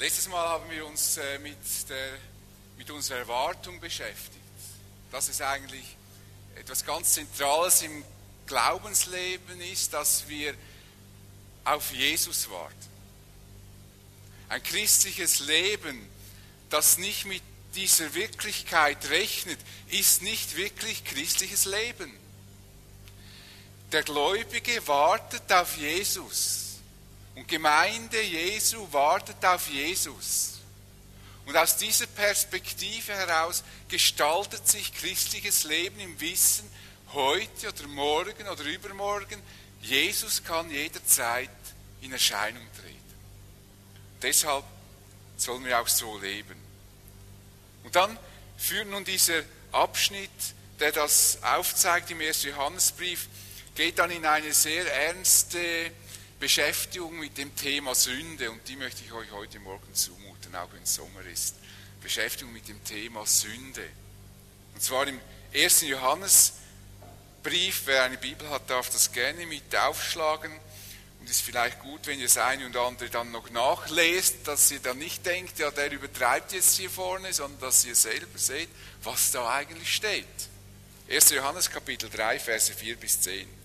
Letztes Mal haben wir uns mit unserer Erwartung beschäftigt. Dass es eigentlich etwas ganz Zentrales im Glaubensleben ist, dass wir auf Jesus warten. Ein christliches Leben, das nicht mit dieser Wirklichkeit rechnet, ist nicht wirklich christliches Leben. Der Gläubige wartet auf Jesus. Und Gemeinde Jesu wartet auf Jesus. Und aus dieser Perspektive heraus gestaltet sich christliches Leben im Wissen, heute oder morgen oder übermorgen, Jesus kann jederzeit in Erscheinung treten. Deshalb sollen wir auch so leben. Und dann führt nun dieser Abschnitt, der das aufzeigt im 1. Johannesbrief, geht dann in eine sehr ernste Beschäftigung mit dem Thema Sünde, und die möchte ich euch heute Morgen zumuten, auch wenn es Sommer ist. Beschäftigung mit dem Thema Sünde. Und zwar im 1. Johannesbrief, wer eine Bibel hat, darf das gerne mit aufschlagen. Und es ist vielleicht gut, wenn ihr das eine und andere dann noch nachlest, dass ihr dann nicht denkt, ja, der übertreibt jetzt hier vorne, sondern dass ihr selber seht, was da eigentlich steht. 1. Johannes Kapitel 3, Verse 4 bis 10.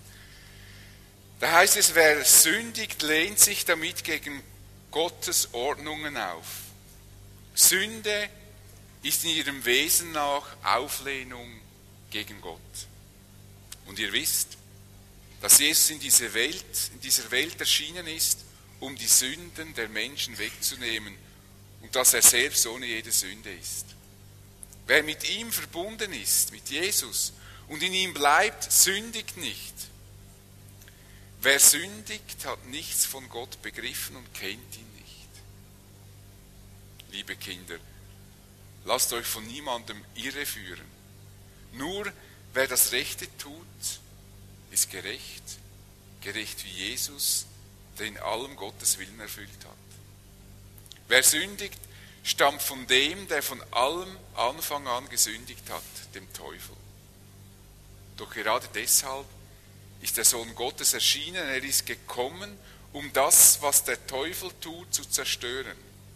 Da heißt es, wer sündigt, lehnt sich damit gegen Gottes Ordnungen auf. Sünde ist in ihrem Wesen nach Auflehnung gegen Gott. Und ihr wisst, dass Jesus in dieser Welt erschienen ist, um die Sünden der Menschen wegzunehmen, und dass er selbst ohne jede Sünde ist. Wer mit ihm verbunden ist, mit Jesus, und in ihm bleibt, sündigt nicht. Wer sündigt, hat nichts von Gott begriffen und kennt ihn nicht. Liebe Kinder, lasst euch von niemandem irreführen. Nur wer das Rechte tut, ist gerecht, gerecht wie Jesus, der in allem Gottes Willen erfüllt hat. Wer sündigt, stammt von dem, der von allem Anfang an gesündigt hat, dem Teufel. Doch gerade deshalb ist der Sohn Gottes erschienen, er ist gekommen, um das, was der Teufel tut, zu zerstören.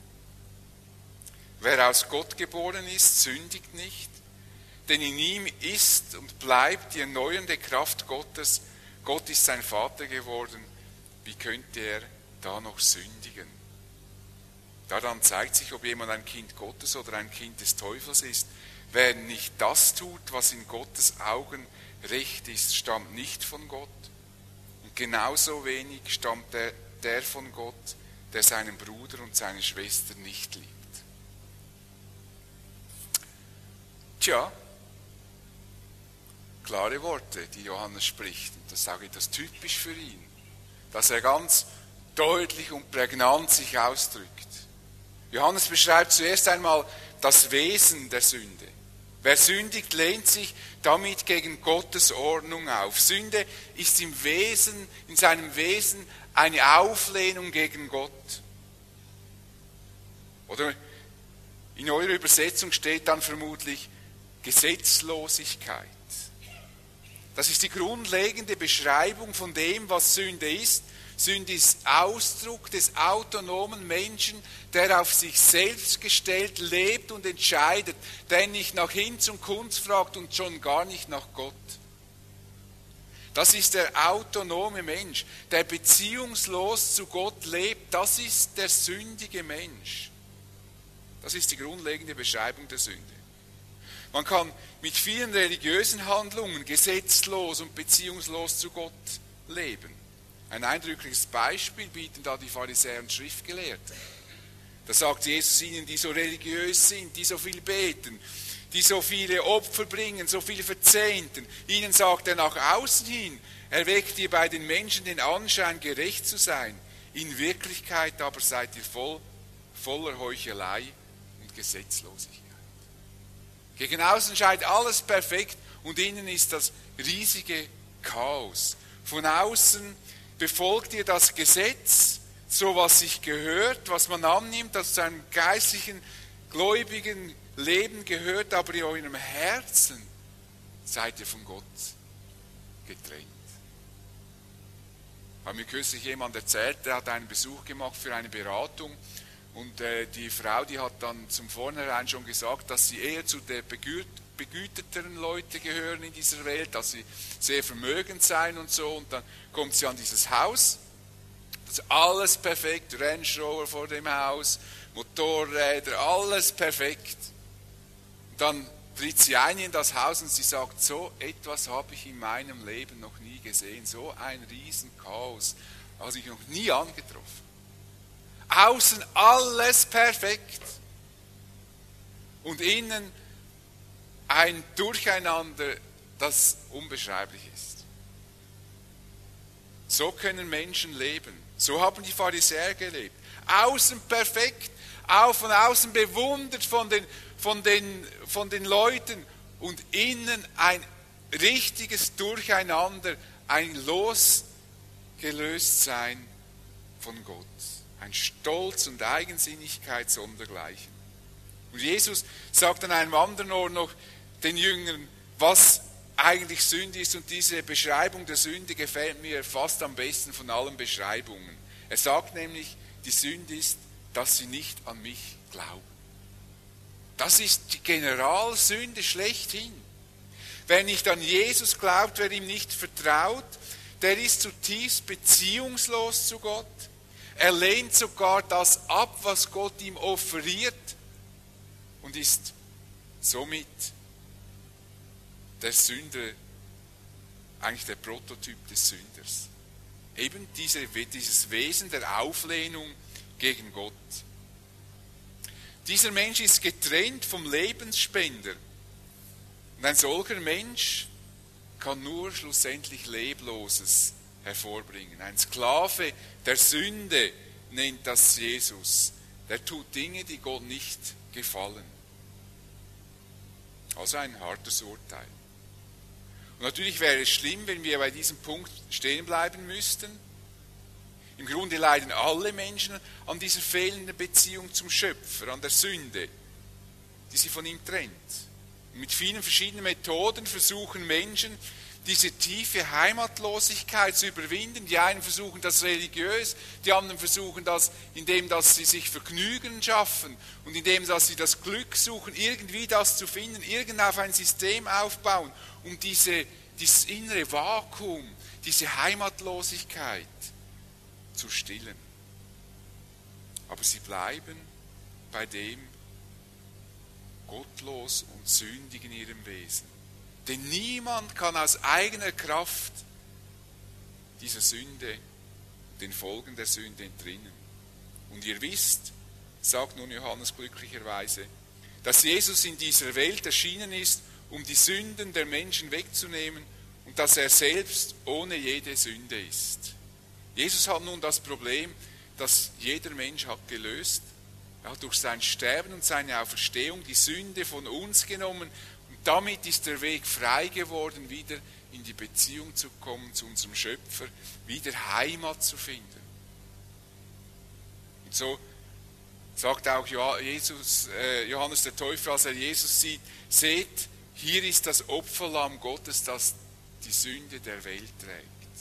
Wer aus Gott geboren ist, sündigt nicht, denn in ihm ist und bleibt die erneuernde Kraft Gottes. Gott ist sein Vater geworden, wie könnte er da noch sündigen? Daran zeigt sich, ob jemand ein Kind Gottes oder ein Kind des Teufels ist. Wer nicht das tut, was in Gottes Augen recht ist, stammt nicht von Gott. Und genauso wenig stammt der von Gott, der seinen Bruder und seine Schwester nicht liebt. Tja, klare Worte, die Johannes spricht. Und das sage ich das typisch für ihn, dass er ganz deutlich und prägnant sich ausdrückt. Johannes beschreibt zuerst einmal das Wesen der Sünde. Wer sündigt, lehnt sich damit gegen Gottes Ordnung auf. Sünde ist in seinem Wesen eine Auflehnung gegen Gott. Oder in eurer Übersetzung steht dann vermutlich Gesetzlosigkeit. Das ist die grundlegende Beschreibung von dem, was Sünde ist. Sünde ist Ausdruck des autonomen Menschen, der auf sich selbst gestellt lebt und entscheidet, der nicht nach Hinz und Kunst fragt und schon gar nicht nach Gott. Das ist der autonome Mensch, der beziehungslos zu Gott lebt. Das ist der sündige Mensch. Das ist die grundlegende Beschreibung der Sünde. Man kann mit vielen religiösen Handlungen gesetzlos und beziehungslos zu Gott leben. Ein eindrückliches Beispiel bieten da die Pharisäer und Schriftgelehrten. Da sagt Jesus ihnen, die so religiös sind, die so viel beten, die so viele Opfer bringen, so viele verzehnten. Ihnen sagt er nach außen hin, er weckt ihr bei den Menschen den Anschein, gerecht zu sein. In Wirklichkeit aber seid ihr voller Heuchelei und Gesetzlosigkeit. Gegen außen scheint alles perfekt und innen ist das riesige Chaos. Von außen befolgt ihr das Gesetz, so was sich gehört, was man annimmt, das zu einem geistlichen, gläubigen Leben gehört, aber in eurem Herzen seid ihr von Gott getrennt. Hat mir kürzlich jemand erzählt, der hat einen Besuch gemacht für eine Beratung Und die Frau, die hat dann zum Vornherein schon gesagt, dass sie eher zu der begüterteren Leute gehören in dieser Welt, dass sie sehr vermögend seien und so. Und dann kommt sie an dieses Haus, das ist alles perfekt, Range Rover vor dem Haus, Motorräder, alles perfekt. Und dann tritt sie ein in das Haus und sie sagt, so etwas habe ich in meinem Leben noch nie gesehen, so ein Riesenchaos, habe ich noch nie angetroffen. Außen alles perfekt und innen ein Durcheinander, das unbeschreiblich ist. So können Menschen leben. So haben die Pharisäer gelebt. Außen perfekt, von außen bewundert von den Leuten und innen ein richtiges Durcheinander, ein Losgelöstsein von Gott. Ein Stolz und Eigensinnigkeit sondergleichen. Und Jesus sagt an einem anderen Ort noch den Jüngern, was eigentlich Sünde ist. Und diese Beschreibung der Sünde gefällt mir fast am besten von allen Beschreibungen. Er sagt nämlich, die Sünde ist, dass sie nicht an mich glauben. Das ist die Generalsünde schlechthin. Wer nicht an Jesus glaubt, wer ihm nicht vertraut, der ist zutiefst beziehungslos zu Gott. Er lehnt sogar das ab, was Gott ihm offeriert und ist somit der Sünder, eigentlich der Prototyp des Sünders. Eben dieses Wesen der Auflehnung gegen Gott. Dieser Mensch ist getrennt vom Lebensspender. Und ein solcher Mensch kann nur schlussendlich Lebloses hervorbringen. Ein Sklave der Sünde nennt das Jesus. Der tut Dinge, die Gott nicht gefallen. Also ein hartes Urteil. Und natürlich wäre es schlimm, wenn wir bei diesem Punkt stehen bleiben müssten. Im Grunde leiden alle Menschen an dieser fehlenden Beziehung zum Schöpfer, an der Sünde, die sie von ihm trennt. Und mit vielen verschiedenen Methoden versuchen Menschen, diese tiefe Heimatlosigkeit zu überwinden. Die einen versuchen das religiös, die anderen versuchen das, indem dass sie sich Vergnügen schaffen und indem dass sie das Glück suchen, irgendwie das zu finden, irgend auf ein System aufbauen, um dieses innere Vakuum, diese Heimatlosigkeit zu stillen. Aber sie bleiben bei dem gottlos und sündig in ihrem Wesen. Denn niemand kann aus eigener Kraft dieser Sünde, den Folgen der Sünde entrinnen. Und ihr wisst, sagt nun Johannes glücklicherweise, dass Jesus in dieser Welt erschienen ist, um die Sünden der Menschen wegzunehmen und dass er selbst ohne jede Sünde ist. Jesus hat nun das Problem, das jeder Mensch hat gelöst. Er hat durch sein Sterben und seine Auferstehung die Sünde von uns genommen. Damit ist der Weg frei geworden, wieder in die Beziehung zu kommen zu unserem Schöpfer, wieder Heimat zu finden. Und so sagt auch Johannes der Täufer, als er Jesus sieht, seht, hier ist das Opferlamm Gottes, das die Sünde der Welt trägt.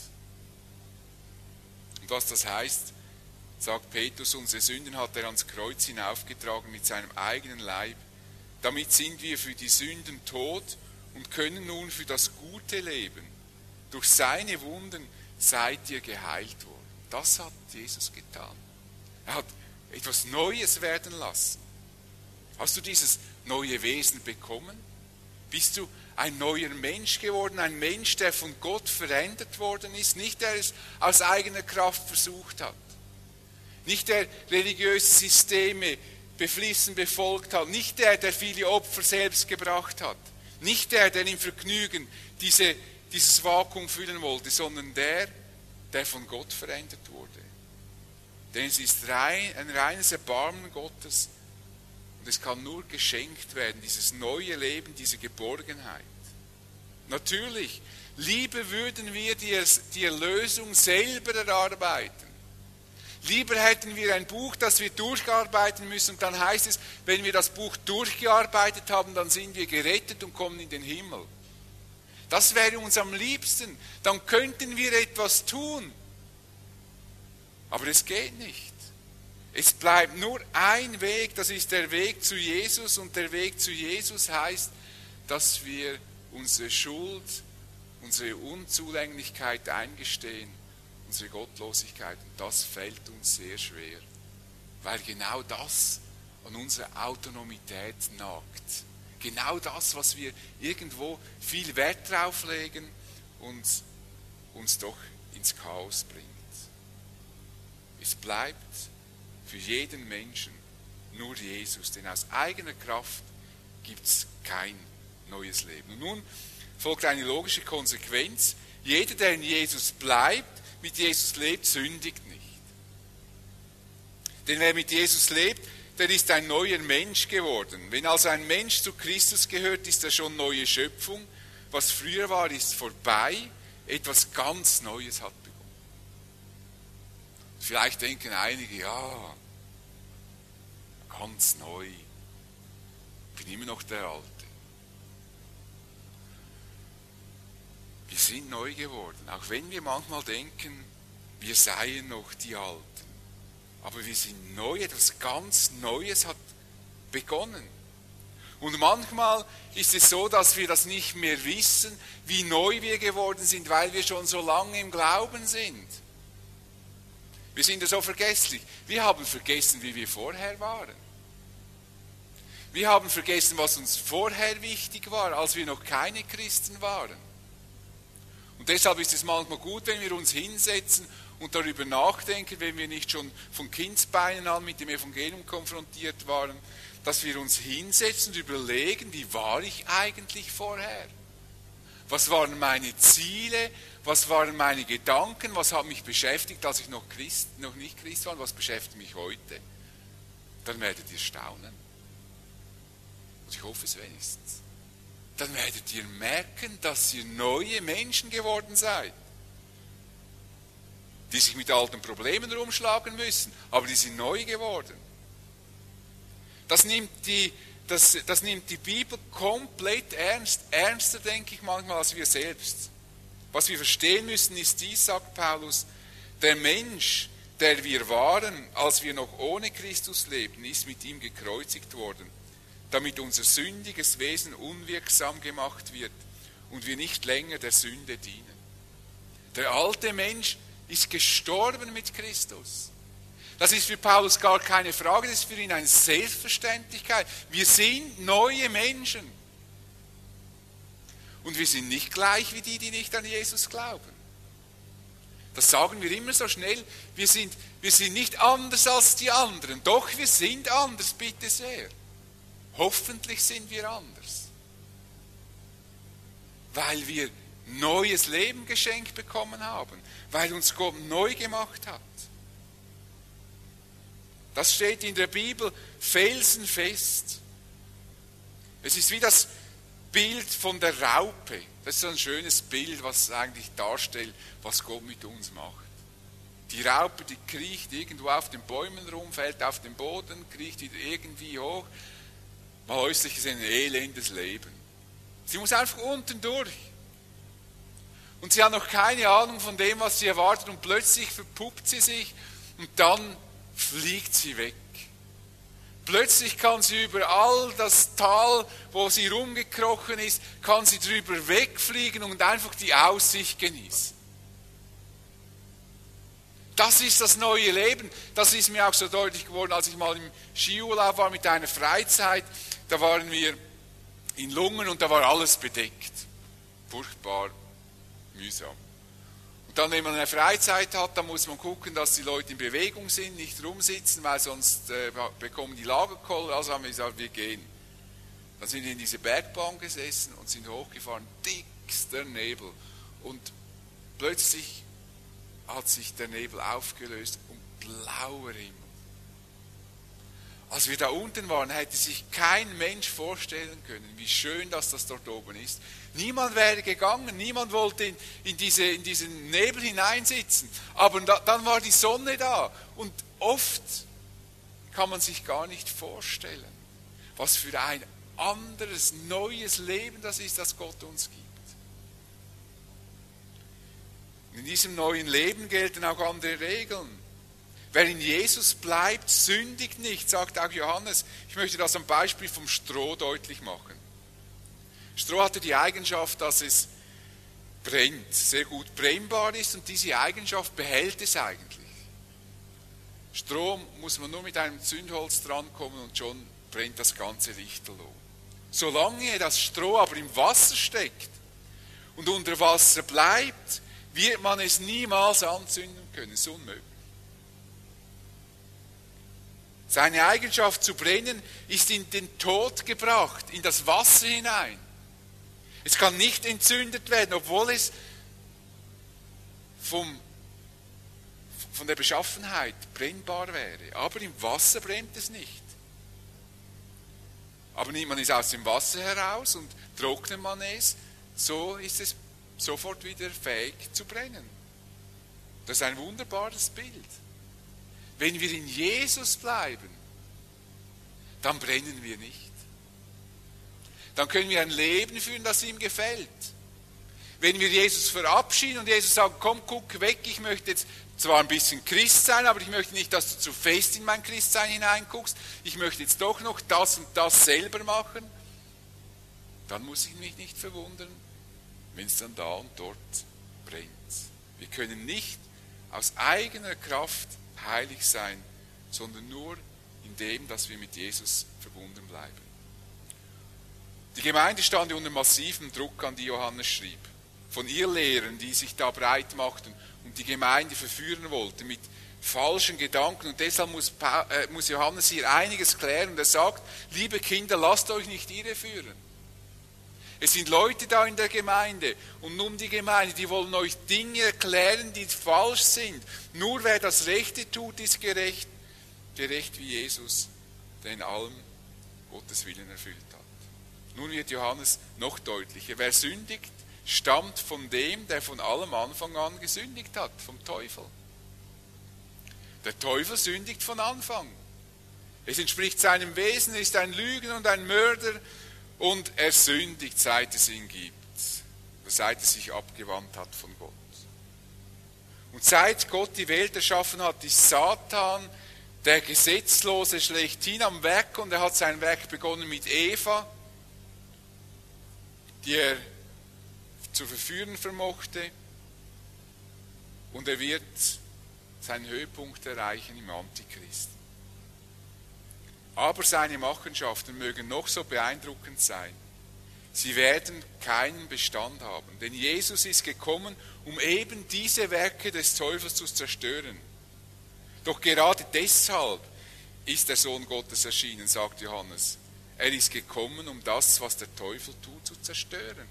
Und was das heißt, sagt Petrus, unsere Sünden hat er ans Kreuz hinaufgetragen mit seinem eigenen Leib. Damit sind wir für die Sünden tot und können nun für das Gute leben. Durch seine Wunden seid ihr geheilt worden. Das hat Jesus getan. Er hat etwas Neues werden lassen. Hast du dieses neue Wesen bekommen? Bist du ein neuer Mensch geworden, ein Mensch, der von Gott verändert worden ist, nicht der es aus eigener Kraft versucht hat, nicht der religiöse Systeme beflissen befolgt hat, nicht der, der viele Opfer selbst gebracht hat, nicht der, der im Vergnügen dieses Vakuum füllen wollte, sondern der von Gott verändert wurde. Denn es ist ein reines Erbarmen Gottes und es kann nur geschenkt werden, dieses neue Leben, diese Geborgenheit. Natürlich, lieber würden wir die Erlösung selber erarbeiten. Lieber hätten wir ein Buch, das wir durcharbeiten müssen und dann heißt es, wenn wir das Buch durchgearbeitet haben, dann sind wir gerettet und kommen in den Himmel. Das wäre uns am liebsten. Dann könnten wir etwas tun. Aber es geht nicht. Es bleibt nur ein Weg, das ist der Weg zu Jesus. Und der Weg zu Jesus heißt, dass wir unsere Schuld, unsere Unzulänglichkeit eingestehen, unsere Gottlosigkeit. Und das fällt uns sehr schwer, weil genau das an unserer Autonomität nagt. Genau das, was wir irgendwo viel Wert drauf legen und uns doch ins Chaos bringt. Es bleibt für jeden Menschen nur Jesus, denn aus eigener Kraft gibt es kein neues Leben. Und nun folgt eine logische Konsequenz. Jeder, der in Jesus bleibt, mit Jesus lebt, sündigt nicht. Denn wer mit Jesus lebt, der ist ein neuer Mensch geworden. Wenn also ein Mensch zu Christus gehört, ist er schon neue Schöpfung. Was früher war, ist vorbei. Etwas ganz Neues hat begonnen. Vielleicht denken einige, ja, ganz neu. Ich bin immer noch der Alte. Wir sind neu geworden, auch wenn wir manchmal denken, wir seien noch die Alten. Aber wir sind neu, etwas ganz Neues hat begonnen. Und manchmal ist es so, dass wir das nicht mehr wissen, wie neu wir geworden sind, weil wir schon so lange im Glauben sind. Wir sind ja so vergesslich. Wir haben vergessen, wie wir vorher waren. Wir haben vergessen, was uns vorher wichtig war, als wir noch keine Christen waren. Und deshalb ist es manchmal gut, wenn wir uns hinsetzen und darüber nachdenken, wenn wir nicht schon von Kindsbeinen an mit dem Evangelium konfrontiert waren, dass wir uns hinsetzen und überlegen, wie war ich eigentlich vorher? Was waren meine Ziele? Was waren meine Gedanken? Was hat mich beschäftigt, als ich noch nicht Christ war? Und was beschäftigt mich heute? Dann werdet ihr staunen. Und ich hoffe es wenigstens. Dann werdet ihr merken, dass ihr neue Menschen geworden seid. Die sich mit alten Problemen rumschlagen müssen, aber die sind neu geworden. Das nimmt die Bibel komplett ernst, ernster, denke ich manchmal, als wir selbst. Was wir verstehen müssen, ist dies, sagt Paulus, der Mensch, der wir waren, als wir noch ohne Christus lebten, ist mit ihm gekreuzigt worden, damit unser sündiges Wesen unwirksam gemacht wird und wir nicht länger der Sünde dienen. Der alte Mensch ist gestorben mit Christus. Das ist für Paulus gar keine Frage, das ist für ihn eine Selbstverständlichkeit. Wir sind neue Menschen. Und wir sind nicht gleich wie die nicht an Jesus glauben. Das sagen wir immer so schnell. Wir sind nicht anders als die anderen. Doch, wir sind anders, bitte sehr. Hoffentlich sind wir anders. Weil wir neues Leben geschenkt bekommen haben. Weil uns Gott neu gemacht hat. Das steht in der Bibel felsenfest. Es ist wie das Bild von der Raupe. Das ist so ein schönes Bild, was eigentlich darstellt, was Gott mit uns macht. Die Raupe, die kriecht irgendwo auf den Bäumen rum, fällt auf den Boden, kriecht wieder irgendwie hoch. Mal häuslich gesehen, ein elendes Leben. Sie muss einfach unten durch. Und sie hat noch keine Ahnung von dem, was sie erwartet. Und plötzlich verpuppt sie sich und dann fliegt sie weg. Plötzlich kann sie über all das Tal, wo sie rumgekrochen ist, kann sie drüber wegfliegen und einfach die Aussicht genießen. Das ist das neue Leben. Das ist mir auch so deutlich geworden, als ich mal im Skiurlaub war mit einer Freizeit. Da waren wir in Lungen und da war alles bedeckt. Furchtbar mühsam. Und dann, wenn man eine Freizeit hat, dann muss man gucken, dass die Leute in Bewegung sind, nicht rumsitzen, weil sonst bekommen die Lagerkoller. Also haben wir gesagt, wir gehen. Dann sind wir in diese Bergbahn gesessen und sind hochgefahren, dickster Nebel. Und plötzlich hat sich der Nebel aufgelöst und blauer Himmel. Als wir da unten waren, hätte sich kein Mensch vorstellen können, wie schön das dort oben ist. Niemand wäre gegangen, niemand wollte in diesen Nebel hineinsitzen. Aber dann war die Sonne da. Und oft kann man sich gar nicht vorstellen, was für ein anderes, neues Leben das ist, das Gott uns gibt. Und in diesem neuen Leben gelten auch andere Regeln. Wer in Jesus bleibt, sündigt nicht, sagt auch Johannes. Ich möchte das am Beispiel vom Stroh deutlich machen. Stroh hatte die Eigenschaft, dass es brennt, sehr gut brennbar ist und diese Eigenschaft behält es eigentlich. Stroh muss man nur mit einem Zündholz drankommen und schon brennt das ganze lichterloh. Solange das Stroh aber im Wasser steckt und unter Wasser bleibt, wird man es niemals anzünden können. Das ist unmöglich. Seine Eigenschaft zu brennen ist in den Tod gebracht, in das Wasser hinein. Es kann nicht entzündet werden, obwohl es von der Beschaffenheit brennbar wäre. Aber im Wasser brennt es nicht. Aber nimmt man es aus dem Wasser heraus und trocknet man es, so ist es sofort wieder fähig zu brennen. Das ist ein wunderbares Bild. Wenn wir in Jesus bleiben, dann brennen wir nicht. Dann können wir ein Leben führen, das ihm gefällt. Wenn wir Jesus verabschieden und Jesus sagt, komm, guck weg, ich möchte jetzt zwar ein bisschen Christ sein, aber ich möchte nicht, dass du zu fest in mein Christsein hineinguckst, ich möchte jetzt doch noch das und das selber machen, dann muss ich mich nicht verwundern, wenn es dann da und dort brennt. Wir können nicht aus eigener Kraft heilig sein, sondern nur in dem, dass wir mit Jesus verbunden bleiben. Die Gemeinde stand unter massivem Druck, an die Johannes schrieb. Von Irrlehrern, die sich da breit machten und die Gemeinde verführen wollten mit falschen Gedanken. Und deshalb muss Johannes hier einiges klären. Und er sagt, liebe Kinder, lasst euch nicht irreführen. Es sind Leute da in der Gemeinde und nun die Gemeinde, die wollen euch Dinge erklären, die falsch sind. Nur wer das Rechte tut, ist gerecht. Gerecht wie Jesus, der in allem Gottes Willen erfüllt hat. Nun wird Johannes noch deutlicher. Wer sündigt, stammt von dem, der von allem Anfang an gesündigt hat, vom Teufel. Der Teufel sündigt von Anfang. Es entspricht seinem Wesen, er ist ein Lügner und ein Mörder und er sündigt, seit es ihn gibt, seit er sich abgewandt hat von Gott. Und seit Gott die Welt erschaffen hat, ist Satan, der Gesetzlose, schlechthin am Werk und er hat sein Werk begonnen mit Eva, die er zu verführen vermochte, und er wird seinen Höhepunkt erreichen im Antichristen. Aber seine Machenschaften mögen noch so beeindruckend sein. Sie werden keinen Bestand haben, denn Jesus ist gekommen, um eben diese Werke des Teufels zu zerstören. Doch gerade deshalb ist der Sohn Gottes erschienen, sagt Johannes. Er ist gekommen, um das, was der Teufel tut, zu zerstören.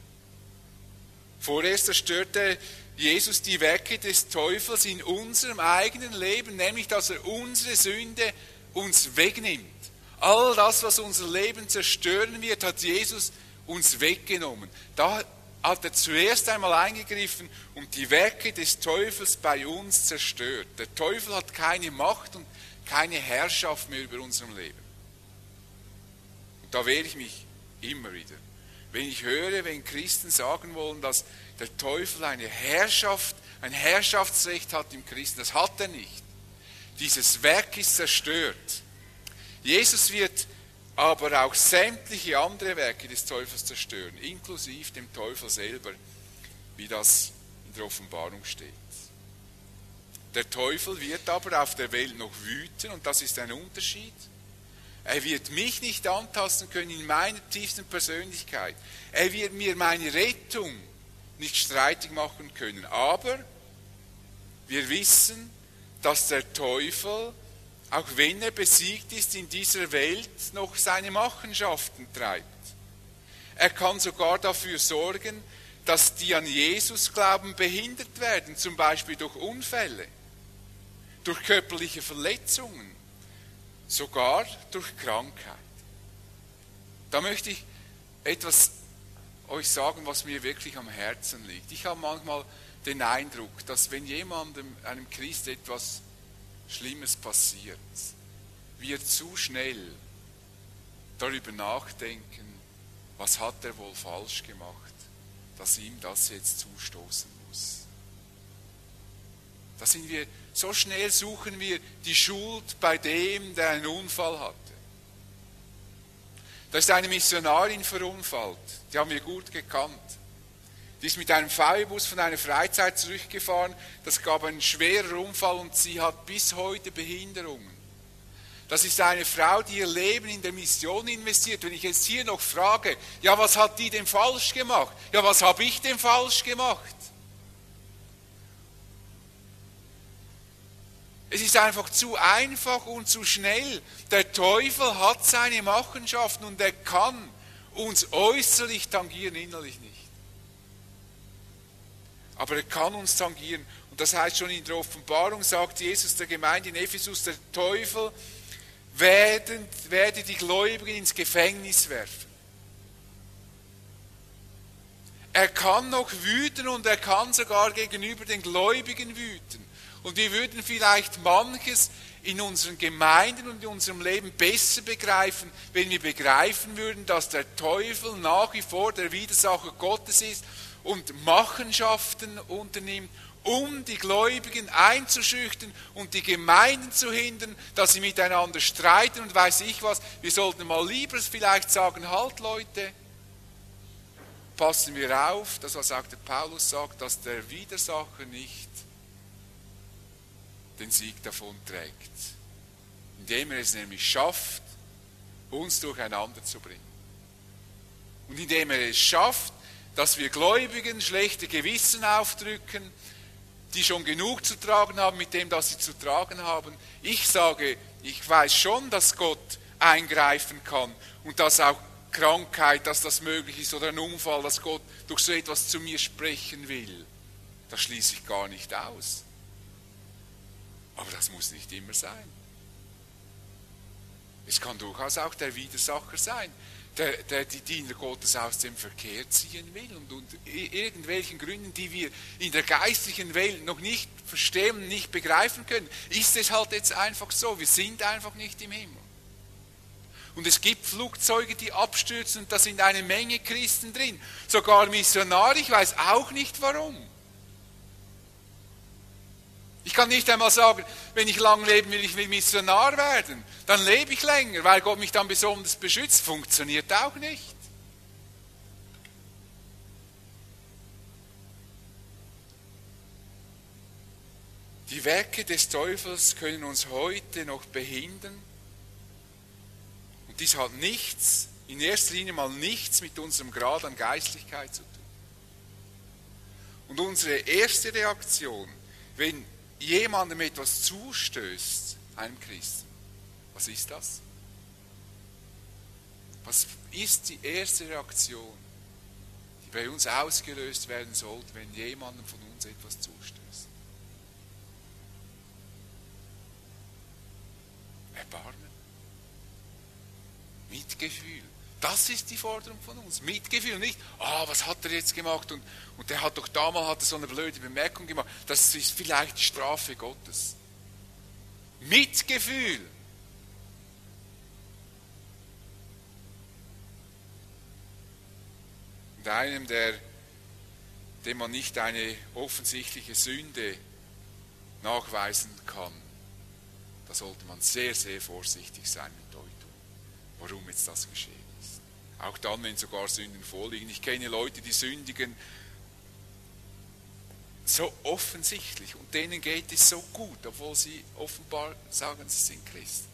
Vorerst zerstörte Jesus die Werke des Teufels in unserem eigenen Leben, nämlich dass er unsere Sünde uns wegnimmt. All das, was unser Leben zerstören wird, hat Jesus uns weggenommen. Da hat er zuerst einmal eingegriffen und die Werke des Teufels bei uns zerstört. Der Teufel hat keine Macht und keine Herrschaft mehr über unserem Leben. Und da wehre ich mich immer wieder. Wenn ich höre, wenn Christen sagen wollen, dass der Teufel eine Herrschaft, ein Herrschaftsrecht hat im Christen, das hat er nicht. Dieses Werk ist zerstört. Jesus wird aber auch sämtliche andere Werke des Teufels zerstören, inklusive dem Teufel selber, wie das in der Offenbarung steht. Der Teufel wird aber auf der Welt noch wüten und das ist ein Unterschied. Er wird mich nicht antasten können in meiner tiefsten Persönlichkeit. Er wird mir meine Rettung nicht streitig machen können. Aber wir wissen, dass der Teufel, auch wenn er besiegt ist, in dieser Welt noch seine Machenschaften treibt. Er kann sogar dafür sorgen, dass die an Jesus glauben behindert werden, zum Beispiel durch Unfälle, durch körperliche Verletzungen, sogar durch Krankheit. Da möchte ich etwas euch sagen, was mir wirklich am Herzen liegt. Ich habe manchmal den Eindruck, dass wenn einem Christ etwas Schlimmes passiert, wir zu schnell darüber nachdenken, was hat er wohl falsch gemacht, dass ihm das jetzt zustoßen muss. Da sind wir So schnell suchen wir die Schuld bei dem, der einen Unfall hatte. Da ist eine Missionarin verunfallt, die haben wir gut gekannt. Die ist mit einem VW-Bus von einer Freizeit zurückgefahren, das gab einen schweren Unfall und sie hat bis heute Behinderungen. Das ist eine Frau, die ihr Leben in der Mission investiert. Wenn ich jetzt hier noch frage, ja, was hat die denn falsch gemacht? Ja, was habe ich denn falsch gemacht? Es ist einfach zu einfach und zu schnell. Der Teufel hat seine Machenschaften und er kann uns äußerlich tangieren, innerlich nicht. Aber er kann uns tangieren. Und das heißt schon in der Offenbarung, sagt Jesus der Gemeinde in Ephesus, der Teufel werde die Gläubigen ins Gefängnis werfen. Er kann noch wüten und er kann sogar gegenüber den Gläubigen wüten. Und wir würden vielleicht manches in unseren Gemeinden und in unserem Leben besser begreifen, wenn wir begreifen würden, dass der Teufel nach wie vor der Widersacher Gottes ist und Machenschaften unternimmt, um die Gläubigen einzuschüchtern und die Gemeinden zu hindern, dass sie miteinander streiten und weiß ich was. Wir sollten mal lieber vielleicht sagen, halt Leute, passen wir auf, das was auch der Paulus sagt, dass der Widersacher nicht den Sieg davon trägt, indem er es nämlich schafft, uns durcheinander zu bringen. Und indem er es schafft, dass wir Gläubigen schlechte Gewissen aufdrücken, die schon genug zu tragen haben mit dem, was sie zu tragen haben. Ich sage, ich weiß schon, dass Gott eingreifen kann und dass auch Krankheit, dass das möglich ist oder ein Unfall, dass Gott durch so etwas zu mir sprechen will. Das schließe ich gar nicht aus. Aber das muss nicht immer sein. Es kann durchaus auch der Widersacher sein, der die Diener Gottes aus dem Verkehr ziehen will und irgendwelchen Gründen, die wir in der geistlichen Welt noch nicht verstehen, nicht begreifen können, ist es halt jetzt einfach so. Wir sind einfach nicht im Himmel. Und es gibt Flugzeuge, die abstürzen und da sind eine Menge Christen drin. Sogar Missionare, ich weiß auch nicht warum. Ich kann nicht einmal sagen, wenn ich lang leben will, ich will Missionar werden. Dann lebe ich länger, weil Gott mich dann besonders beschützt. Funktioniert auch nicht. Die Werke des Teufels können uns heute noch behindern. Und dies hat nichts, in erster Linie mal nichts mit unserem Grad an Geistlichkeit zu tun. Und unsere erste Reaktion, wenn jemandem etwas zustößt, einem Christen, was ist das? Was ist die erste Reaktion, die bei uns ausgelöst werden sollte, wenn jemandem von uns etwas zustößt? Erbarmen. Mitgefühl. Das ist die Forderung von uns. Mitgefühl, nicht, was hat er jetzt gemacht und der hat doch damals so eine blöde Bemerkung gemacht. Das ist vielleicht die Strafe Gottes. Mitgefühl. Und einem, dem man nicht eine offensichtliche Sünde nachweisen kann, da sollte man sehr, sehr vorsichtig sein mit Deutung, warum jetzt das geschehen ist. Auch dann, wenn sogar Sünden vorliegen. Ich kenne Leute, die sündigen so offensichtlich und denen geht es so gut, obwohl sie offenbar sagen, sie sind Christen.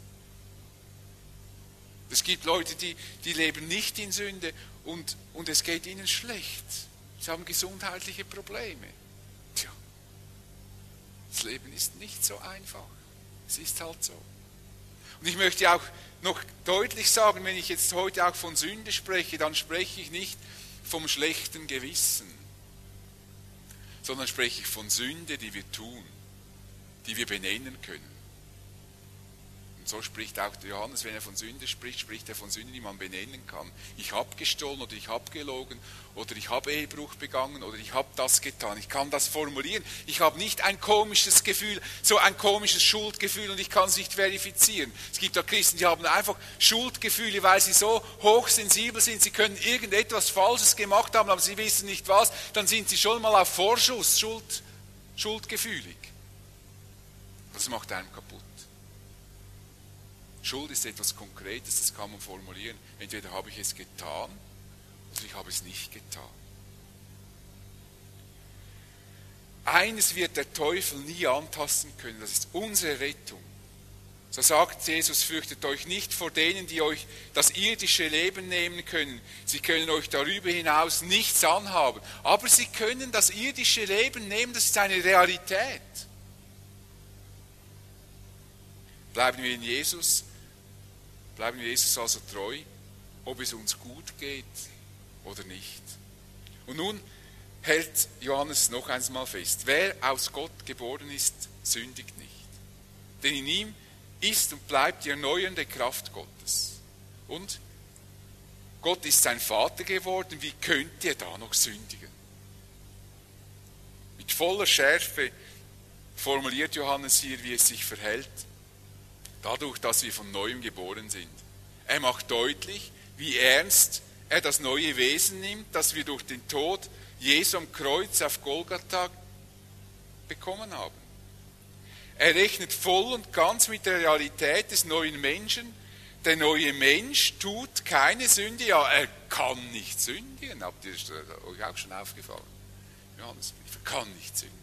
Es gibt Leute, die leben nicht in Sünde und es geht ihnen schlecht. Sie haben gesundheitliche Probleme. Tja, das Leben ist nicht so einfach. Es ist halt so. Und ich möchte auch noch deutlich sagen, wenn ich jetzt heute auch von Sünde spreche, dann spreche ich nicht vom schlechten Gewissen, sondern spreche ich von Sünde, die wir tun, die wir benennen können. Und so spricht auch Johannes, wenn er von Sünde spricht, spricht er von Sünde, die man benennen kann. Ich habe gestohlen oder ich habe gelogen oder ich habe Ehebruch begangen oder ich habe das getan. Ich kann das formulieren. Ich habe nicht ein komisches Gefühl, so ein komisches Schuldgefühl und ich kann es nicht verifizieren. Es gibt auch Christen, die haben einfach Schuldgefühle, weil sie so hochsensibel sind, sie können irgendetwas Falsches gemacht haben, aber sie wissen nicht was, dann sind sie schon mal auf Vorschuss schuldgefühlig. Das macht einem kaputt. Schuld ist etwas Konkretes, das kann man formulieren. Entweder habe ich es getan oder ich habe es nicht getan. Eines wird der Teufel nie antasten können, das ist unsere Rettung. So sagt Jesus, fürchtet euch nicht vor denen, die euch das irdische Leben nehmen können. Sie können euch darüber hinaus nichts anhaben. Aber sie können das irdische Leben nehmen, das ist eine Realität. Bleiben wir in Jesus, bleiben wir Jesus also treu, ob es uns gut geht oder nicht. Und nun hält Johannes noch einmal fest, wer aus Gott geboren ist, sündigt nicht. Denn in ihm ist und bleibt die erneuernde Kraft Gottes. Und Gott ist sein Vater geworden, wie könnt ihr da noch sündigen? Mit voller Schärfe formuliert Johannes hier, wie es sich verhält, dadurch, dass wir von Neuem geboren sind. Er macht deutlich, wie ernst er das neue Wesen nimmt, das wir durch den Tod Jesu am Kreuz auf Golgatha bekommen haben. Er rechnet voll und ganz mit der Realität des neuen Menschen. Der neue Mensch tut keine Sünde, ja, er kann nicht sündigen. Habt ihr das euch auch schon aufgefallen? Johannesbrief, er kann nicht sündigen.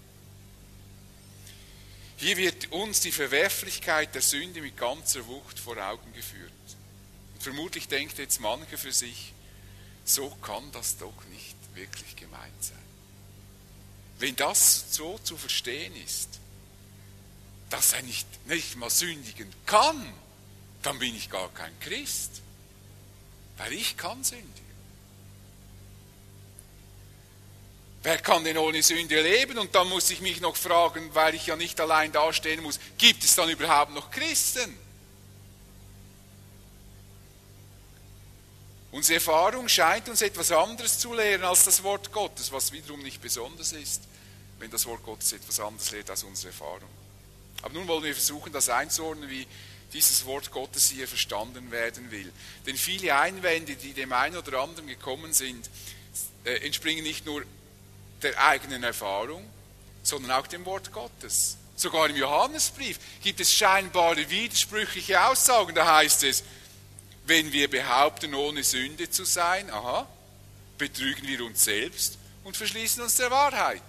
Hier wird uns die Verwerflichkeit der Sünde mit ganzer Wucht vor Augen geführt. Und vermutlich denkt jetzt mancher für sich, so kann das doch nicht wirklich gemeint sein. Wenn das so zu verstehen ist, dass er nicht mal sündigen kann, dann bin ich gar kein Christ. Weil ich kann sündigen. Wer kann denn ohne Sünde leben? Und dann muss ich mich noch fragen, weil ich ja nicht allein dastehen muss, gibt es dann überhaupt noch Christen? Unsere Erfahrung scheint uns etwas anderes zu lehren als das Wort Gottes, was wiederum nicht besonders ist, wenn das Wort Gottes etwas anderes lehrt als unsere Erfahrung. Aber nun wollen wir versuchen, das einzuordnen, wie dieses Wort Gottes hier verstanden werden will. Denn viele Einwände, die dem einen oder anderen gekommen sind, entspringen nicht nur der eigenen Erfahrung, sondern auch dem Wort Gottes. Sogar im Johannesbrief gibt es scheinbare widersprüchliche Aussagen. Da heißt es, wenn wir behaupten, ohne Sünde zu sein, betrügen wir uns selbst und verschließen uns der Wahrheit.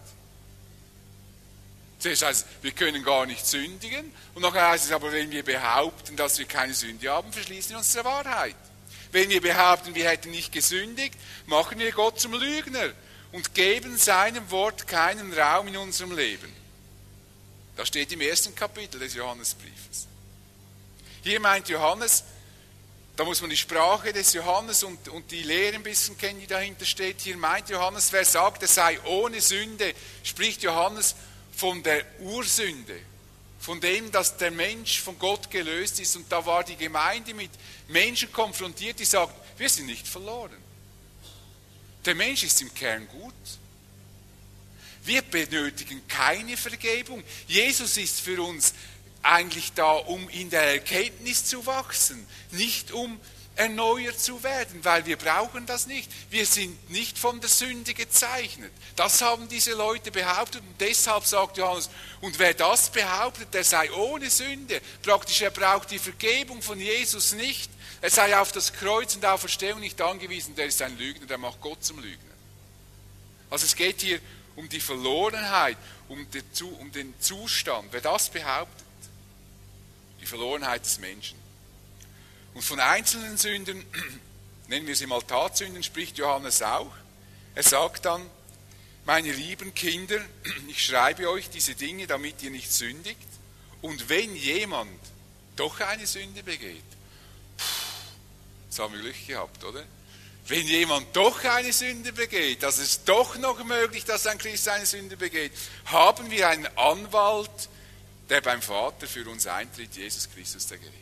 Zuerst heißt es, wir können gar nicht sündigen. Und nachher heißt es aber, wenn wir behaupten, dass wir keine Sünde haben, verschließen wir uns der Wahrheit. Wenn wir behaupten, wir hätten nicht gesündigt, machen wir Gott zum Lügner und geben seinem Wort keinen Raum in unserem Leben. Das steht im 1. Kapitel des Johannesbriefes. Hier meint Johannes, da muss man die Sprache des Johannes und die Lehre ein bisschen kennen, die dahinter steht. Hier meint Johannes, wer sagt, er sei ohne Sünde, spricht Johannes von der Ursünde, von dem, dass der Mensch von Gott gelöst ist. Und da war die Gemeinde mit Menschen konfrontiert, die sagten, wir sind nicht verloren. Der Mensch ist im Kern gut. Wir benötigen keine Vergebung. Jesus ist für uns eigentlich da, um in der Erkenntnis zu wachsen, nicht um erneuert zu werden, weil wir brauchen das nicht. Wir sind nicht von der Sünde gezeichnet. Das haben diese Leute behauptet und deshalb sagt Johannes, und wer das behauptet, der sei ohne Sünde. Praktisch, er braucht die Vergebung von Jesus nicht. Er sei auf das Kreuz und auf Verstehung nicht angewiesen, der ist ein Lügner, der macht Gott zum Lügner. Also es geht hier um die Verlorenheit, um den Zustand. Wer das behauptet, die Verlorenheit des Menschen. Und von einzelnen Sünden, nennen wir sie mal Tatsünden, spricht Johannes auch. Er sagt dann, meine lieben Kinder, ich schreibe euch diese Dinge, damit ihr nicht sündigt. Und wenn jemand doch eine Sünde begeht, jetzt haben wir Glück gehabt, oder? Wenn jemand doch eine Sünde begeht, dass es doch noch möglich, dass ein Christ eine Sünde begeht, haben wir einen Anwalt, der beim Vater für uns eintritt, Jesus Christus der Gericht.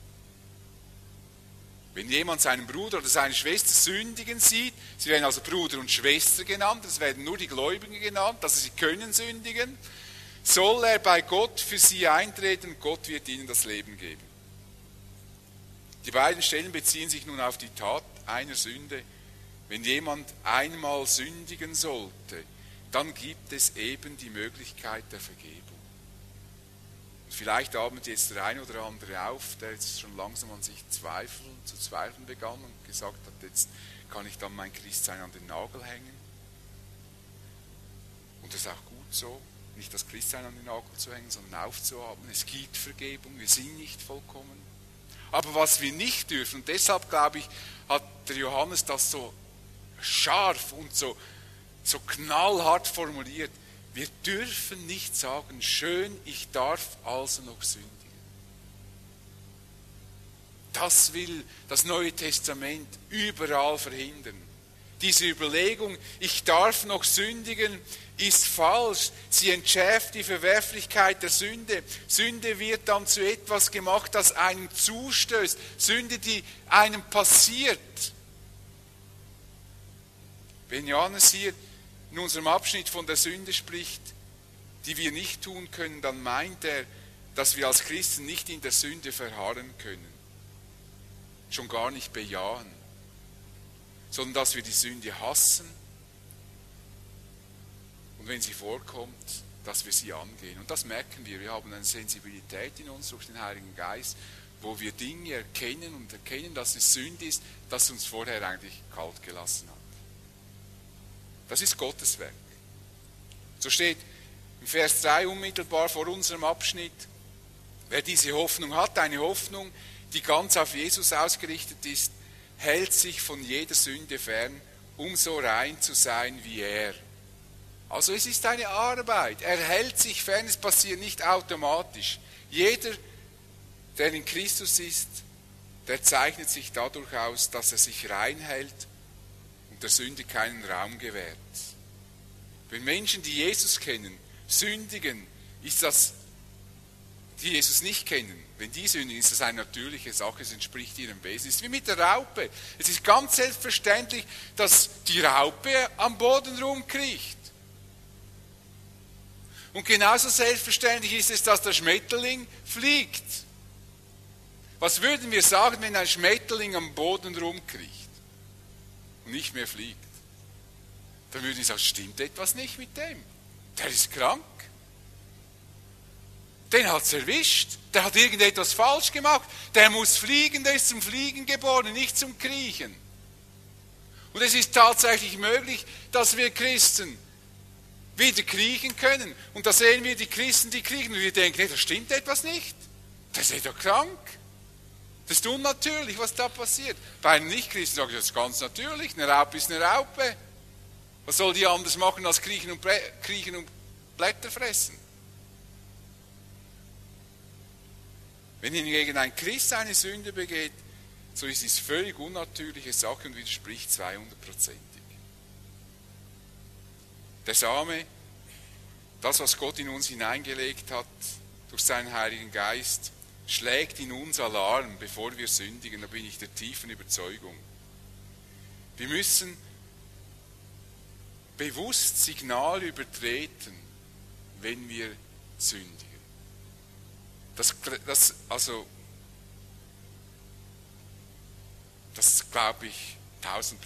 Wenn jemand seinen Bruder oder seine Schwester sündigen sieht, sie werden also Bruder und Schwester genannt, das werden nur die Gläubigen genannt, also sie können sündigen, soll er bei Gott für sie eintreten und Gott wird ihnen das Leben geben. Die beiden Stellen beziehen sich nun auf die Tat einer Sünde. Wenn jemand einmal sündigen sollte, dann gibt es eben die Möglichkeit der Vergebung. vielleicht atmet jetzt der eine oder andere auf, der jetzt schon langsam an sich zu zweifeln begann und gesagt hat, jetzt kann ich dann mein Christsein an den Nagel hängen. Und das ist auch gut so, nicht das Christsein an den Nagel zu hängen, sondern aufzuatmen. Es gibt Vergebung, wir sind nicht vollkommen. Aber was wir nicht dürfen, und deshalb glaube ich, hat der Johannes das so scharf und so knallhart formuliert, wir dürfen nicht sagen, schön, ich darf also noch sündigen. Das will das Neue Testament überall verhindern. Diese Überlegung, ich darf noch sündigen, ist falsch. Sie entschärft die Verwerflichkeit der Sünde. Sünde wird dann zu etwas gemacht, das einem zustößt. Sünde, die einem passiert. Wenn Johannes hier in unserem Abschnitt von der Sünde spricht, die wir nicht tun können, dann meint er, dass wir als Christen nicht in der Sünde verharren können. Schon gar nicht bejahen. Sondern dass wir die Sünde hassen und wenn sie vorkommt, dass wir sie angehen. Und das merken wir. Wir haben eine Sensibilität in uns durch den Heiligen Geist, wo wir Dinge erkennen, dass es Sünde ist, das uns vorher eigentlich kalt gelassen hat. Das ist Gottes Werk. So steht im Vers 3 unmittelbar vor unserem Abschnitt, wer diese Hoffnung hat, eine Hoffnung, die ganz auf Jesus ausgerichtet ist, hält sich von jeder Sünde fern, um so rein zu sein wie er. Also es ist eine Arbeit. Er hält sich fern, es passiert nicht automatisch. Jeder, der in Christus ist, der zeichnet sich dadurch aus, dass er sich rein hält und der Sünde keinen Raum gewährt. Wenn Menschen, die Jesus kennen, sündigen, ist das, die Jesus nicht kennen, wenn die sündigen, ist das eine natürliche Sache, es entspricht ihrem Wesen. Es ist wie mit der Raupe. Es ist ganz selbstverständlich, dass die Raupe am Boden rumkriecht. Und genauso selbstverständlich ist es, dass der Schmetterling fliegt. Was würden wir sagen, wenn ein Schmetterling am Boden rumkriecht und nicht mehr fliegt? Dann würden wir sagen, stimmt etwas nicht mit dem. Der ist krank. Den hat es erwischt. Der hat irgendetwas falsch gemacht. Der muss fliegen, der ist zum Fliegen geboren, nicht zum Kriechen. Und es ist tatsächlich möglich, dass wir Christen wieder kriechen können. Und da sehen wir die Christen, die kriechen. Und wir denken, nee, da stimmt etwas nicht. Der ist doch krank. Das ist unnatürlich, was da passiert. Bei einem Nicht-Christen sagen, das ist ganz natürlich. Eine Raupe ist eine Raupe. Was soll die anders machen als kriechen und Blätter fressen? Wenn hingegen ein Christ eine Sünde begeht, so ist es völlig unnatürliche Sache und widerspricht 200%ig. Der Same, das, was Gott in uns hineingelegt hat, durch seinen Heiligen Geist, schlägt in uns Alarm, bevor wir sündigen. Da bin ich der tiefen Überzeugung. Wir müssen bewusst Signale übertreten, wenn wir sündigen. Das glaube ich 1000%.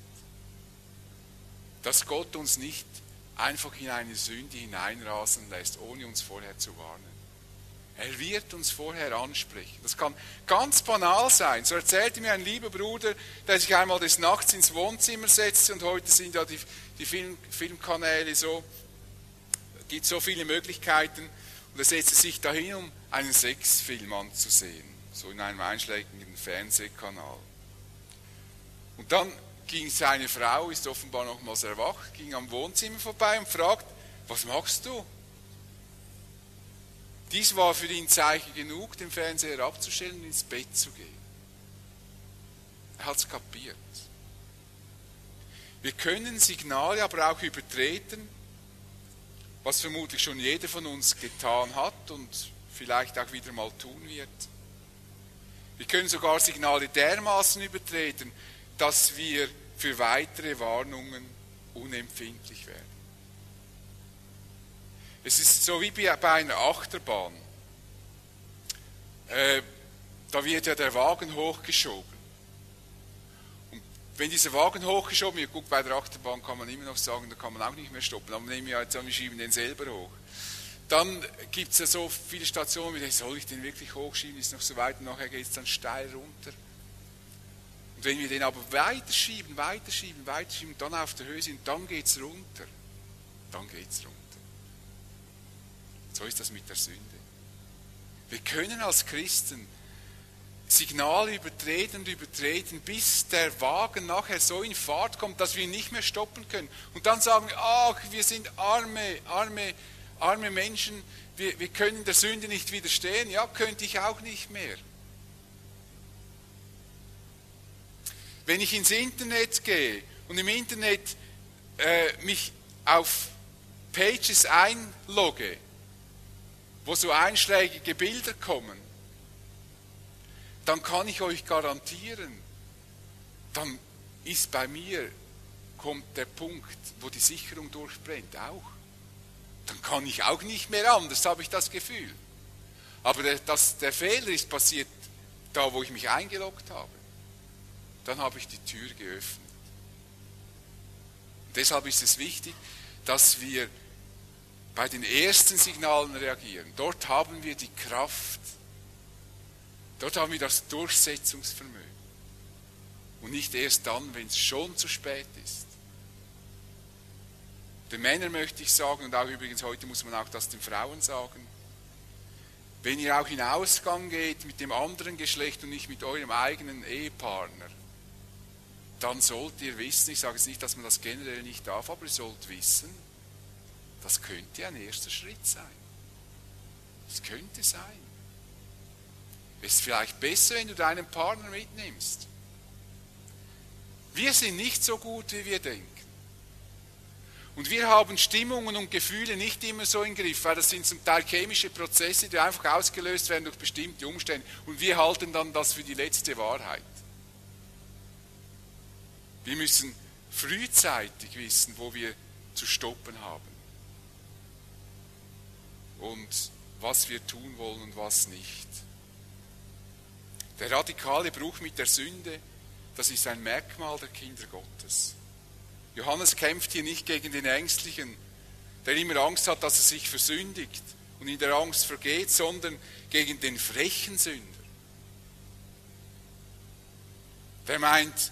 Dass Gott uns nicht einfach in eine Sünde hineinrasen lässt, ohne uns vorher zu warnen. Er wird uns vorher ansprechen. Das kann ganz banal sein. So erzählte mir ein lieber Bruder, der sich einmal des Nachts ins Wohnzimmer setzte, und heute sind ja die Filmkanäle so, gibt so viele Möglichkeiten, und er setzte sich dahin, um einen Sexfilm anzusehen, so in einem einschlägigen Fernsehkanal. Und dann ging seine Frau, ist offenbar nochmals erwacht, ging am Wohnzimmer vorbei und fragt, was machst du? Dies war für ihn Zeichen genug, den Fernseher abzustellen und ins Bett zu gehen. Er hat es kapiert. Wir können Signale aber auch übertreten, was vermutlich schon jeder von uns getan hat und vielleicht auch wieder mal tun wird. Wir können sogar Signale dermaßen übertreten, dass wir für weitere Warnungen unempfindlich werden. Es ist so wie bei einer Achterbahn. Da wird ja der Wagen hochgeschoben. Und wenn dieser Wagen hochgeschoben wird, bei der Achterbahn kann man immer noch sagen, da kann man auch nicht mehr stoppen. Aber nehmen wir jetzt an, wir schieben den selber hoch. dann gibt es ja so viele Stationen, wie soll ich den wirklich hochschieben, ist noch so weit, und nachher geht es dann steil runter. Und wenn wir den aber weiterschieben, dann auf der Höhe sind, dann geht es runter. So ist das mit der Sünde. Wir können als Christen Signale übertreten, bis der Wagen nachher so in Fahrt kommt, dass wir ihn nicht mehr stoppen können. Und dann sagen wir, ach, wir sind arme Menschen, wir können der Sünde nicht widerstehen. Ja, könnte ich auch nicht mehr. Wenn ich ins Internet gehe und im Internet mich auf Pages einlogge, wo so einschlägige Bilder kommen, dann kann ich euch garantieren, dann ist bei mir, kommt der Punkt, wo die Sicherung durchbrennt, auch. Dann kann ich auch nicht mehr anders, habe ich das Gefühl. Aber der Fehler ist passiert da, wo ich mich eingeloggt habe. Dann habe ich die Tür geöffnet. Und deshalb ist es wichtig, dass wir bei den ersten Signalen reagieren. Dort haben wir die Kraft. Dort haben wir das Durchsetzungsvermögen. Und nicht erst dann, wenn es schon zu spät ist. Den Männern möchte ich sagen, und auch übrigens heute muss man auch das den Frauen sagen, wenn ihr auch in Ausgang geht mit dem anderen Geschlecht und nicht mit eurem eigenen Ehepartner, dann sollt ihr wissen, ich sage jetzt nicht, dass man das generell nicht darf, aber ihr sollt wissen, das könnte ein erster Schritt sein. Das könnte sein. Es ist vielleicht besser, wenn du deinen Partner mitnimmst. Wir sind nicht so gut, wie wir denken. Und wir haben Stimmungen und Gefühle nicht immer so im Griff, weil das sind zum Teil chemische Prozesse, die einfach ausgelöst werden durch bestimmte Umstände. Und wir halten dann das für die letzte Wahrheit. Wir müssen frühzeitig wissen, wo wir zu stoppen haben. Und was wir tun wollen und was nicht. Der radikale Bruch mit der Sünde, das ist ein Merkmal der Kinder Gottes. Johannes kämpft hier nicht gegen den Ängstlichen, der immer Angst hat, dass er sich versündigt und in der Angst vergeht, sondern gegen den frechen Sünder. Der meint,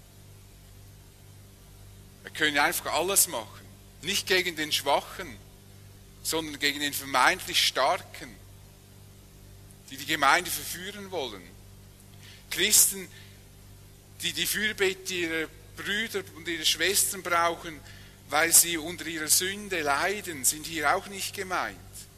er könne einfach alles machen. Nicht gegen den Schwachen, sondern gegen den vermeintlich Starken, die die Gemeinde verführen wollen. Christen, die die Fürbitte ihrer Brüder und ihrer Schwestern brauchen, weil sie unter ihrer Sünde leiden, sind hier auch nicht gemeint.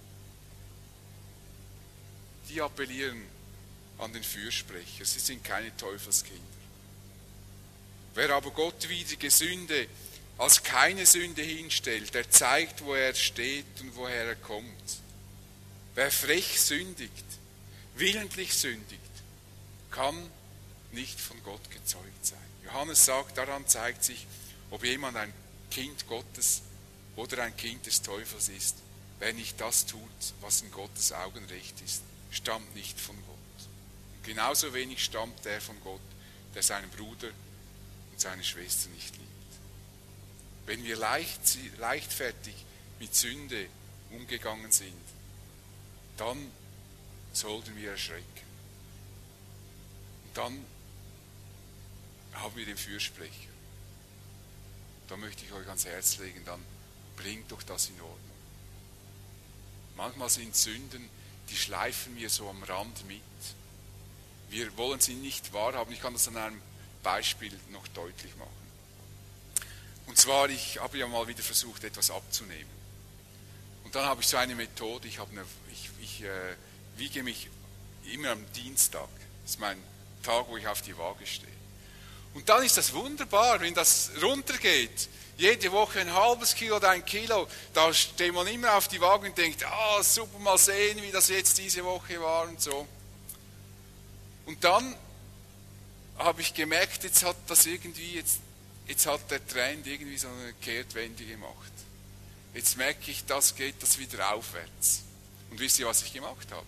Die appellieren an den Fürsprecher, sie sind keine Teufelskinder. Wer aber gottwidrige Sünde als keine Sünde hinstellt, der zeigt, wo er steht und woher er kommt. Wer frech sündigt, willentlich sündigt, kann nicht von Gott gezeugt sein. Johannes sagt, daran zeigt sich, ob jemand ein Kind Gottes oder ein Kind des Teufels ist. Wer nicht das tut, was in Gottes Augen recht ist, stammt nicht von Gott. Und genauso wenig stammt der von Gott, der seinen Bruder und seine Schwester nicht liebt. Wenn wir leichtfertig mit Sünde umgegangen sind, dann sollten wir erschrecken. Und dann haben wir den Fürsprecher. Da möchte ich euch ans Herz legen, dann bringt doch das in Ordnung. Manchmal sind Sünden, die schleifen wir so am Rand mit. Wir wollen sie nicht wahrhaben. Ich kann das an einem Beispiel noch deutlich machen. Und zwar, ich habe ja mal wieder versucht, etwas abzunehmen. Und dann habe ich so eine Methode, ich wiege mich immer am Dienstag. Das ist mein Tag, wo ich auf die Waage stehe. Und dann ist das wunderbar, wenn das runtergeht. Jede Woche ein halbes Kilo oder ein Kilo. Da steht man immer auf die Waage und denkt, super, mal sehen, wie das jetzt diese Woche war und so. Und dann habe ich gemerkt, jetzt hat der Trend irgendwie so eine Kehrtwende gemacht. Jetzt merke ich, geht das wieder aufwärts. Und wisst ihr, was ich gemacht habe?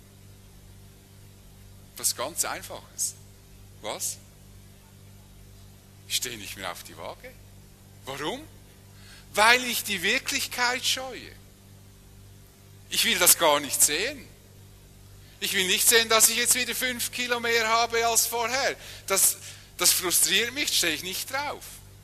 Was ganz Einfaches. Was? Ich stehe nicht mehr auf die Waage. Warum? Weil ich die Wirklichkeit scheue. Ich will das gar nicht sehen. Ich will nicht sehen, dass ich jetzt wieder 5 Kilo mehr habe als vorher. Das frustriert mich, stehe ich nicht drauf.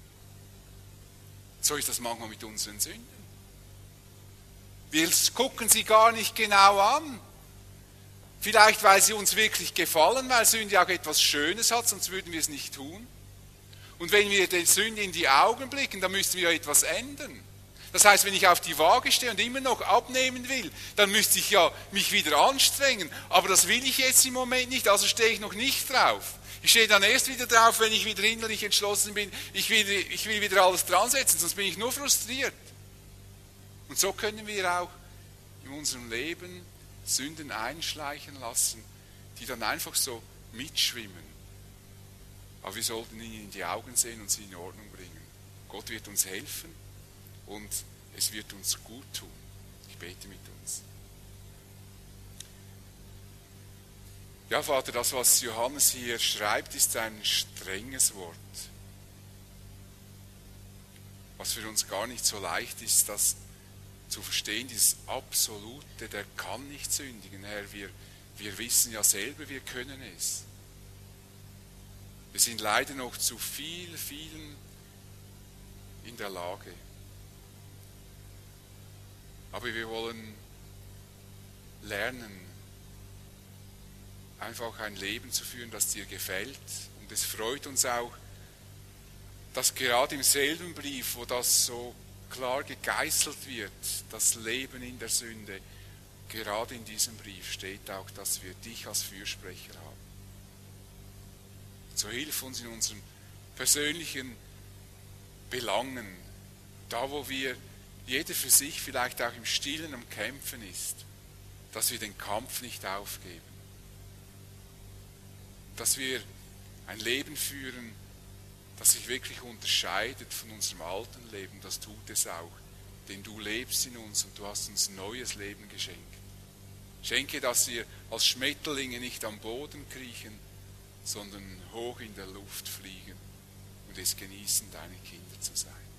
So ist das manchmal mit unseren Sünden. Wir gucken sie gar nicht genau an. Vielleicht, weil sie uns wirklich gefallen, weil Sünde auch etwas Schönes hat, sonst würden wir es nicht tun. Und wenn wir der Sünde in die Augen blicken, dann müssen wir etwas ändern. Das heißt, wenn ich auf die Waage stehe und immer noch abnehmen will, dann müsste ich ja mich wieder anstrengen. Aber das will ich jetzt im Moment nicht, also stehe ich noch nicht drauf. Ich stehe dann erst wieder drauf, wenn ich wieder innerlich entschlossen bin, ich will wieder alles dran setzen, sonst bin ich nur frustriert. Und so können wir auch in unserem Leben Sünden einschleichen lassen, die dann einfach so mitschwimmen. Aber wir sollten ihnen in die Augen sehen und sie in Ordnung bringen. Gott wird uns helfen und es wird uns gut tun. Ich bete mit uns. Ja, Vater, das, was Johannes hier schreibt, ist ein strenges Wort. Was für uns gar nicht so leicht ist, das zu verstehen, dieses Absolute, der kann nicht sündigen, Herr. Wir wissen ja selber, wir können es. Wir sind leider noch zu vielen in der Lage. Aber wir wollen lernen, einfach ein Leben zu führen, das dir gefällt. Und es freut uns auch, dass gerade im selben Brief, wo das so klar gegeißelt wird, das Leben in der Sünde, gerade in diesem Brief steht auch, dass wir dich als Fürsprecher haben. So hilf uns in unseren persönlichen Belangen, da wo wir jeder für sich vielleicht auch im Stillen am Kämpfen ist, dass wir den Kampf nicht aufgeben. Dass wir ein Leben führen, das sich wirklich unterscheidet von unserem alten Leben, das tut es auch. Denn du lebst in uns und du hast uns neues Leben geschenkt. Schenke, dass wir als Schmetterlinge nicht am Boden kriechen, sondern hoch in der Luft fliegen und es genießen, deine Kinder zu sein.